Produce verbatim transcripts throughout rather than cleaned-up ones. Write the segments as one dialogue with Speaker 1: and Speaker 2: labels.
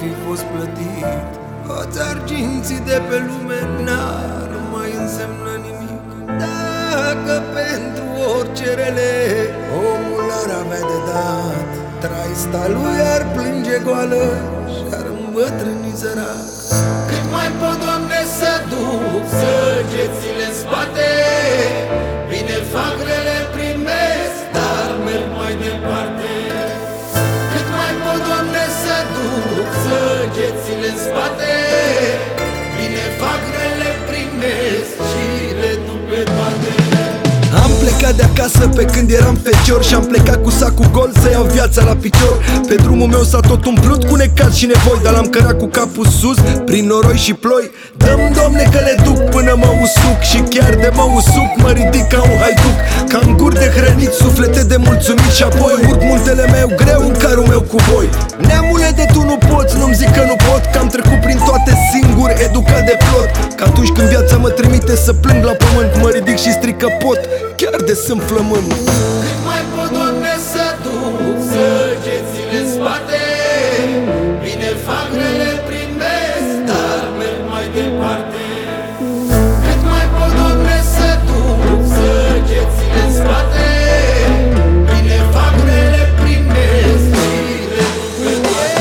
Speaker 1: fi fost plătit. Toți arginții de pe lume n-ar mai însemna nimic dacă pentru orice rele omul ar avea de dat. Traista lui ar plânge goală și-ar îmbătrâni sărac. Cât mai pot, Doamne, să duc săgețile în spate, bine fac, rele primesc, dar merg mai departe. Cât mai pot, Doamne, să duc săgețile în spate, bine fac, rele primesc și le duc pe toate. Am plecat de acasă pe când eram fecior și am plecat cu sacul gol să iau viața la picior. Pe drumul meu s-a tot umplut cu necaz și nevoi, dar l-am cărat cu capul sus, prin noroi și ploi. Dă-mi, Doamne, că le duc până mă usuc și chiar de mă usuc mă ridic ca un haiduc. Ca în gur de hrănit, suflete de mulțumit și apoi urc muntele meu greu în carul meu cu voi. Neamule, de tu nu poți, nu-mi zic că nu pot, că am trecut prin toate singur, educat de plot. Că atunci când viața mă trimite să plâng la pământ, mă ridic și stric că pot, chiar de sunt flământ. Cât mai pot, Doamne, să duc săgețile în spate, bine fac, rele primesc, dar merg mai departe. Cât mai pot, Doamne, să duc săgețile în spate, bine fac, rele primesc și le duc pe toate.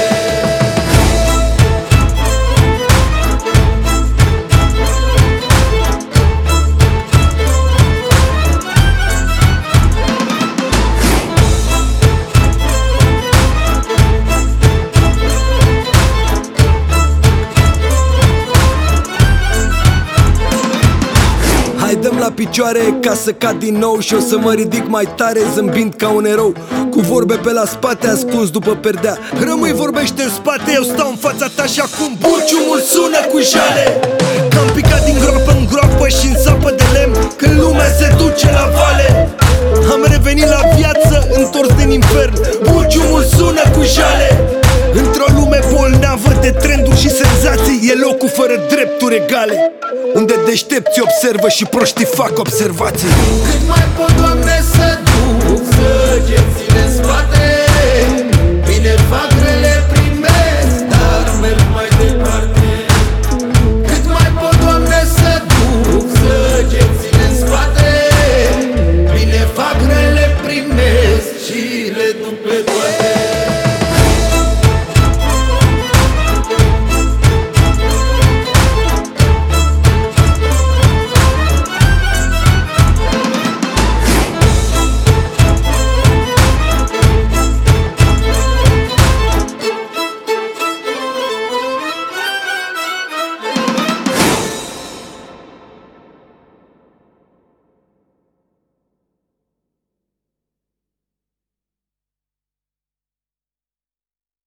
Speaker 1: Dăm la picioare ca să cad din nou și o să mă ridic mai tare zâmbind ca un erou, cu vorbe pe la spate ascuns după perdea. Rămâi, vorbește în spate, eu stau în fața ta și acum bulciumul sună cu jale. Că am picat din groapă în groapă și în sapă de lemn, când lumea se duce la vale. Am revenit la viață, întors din infern, bulciumul sună cu jale. Într-o lume bolnavă de trenduri și senzații, e locul fără drepturi egale, unde deștepții observă și proștii fac observații. Cât mai pot, Doamne, să duc săgețile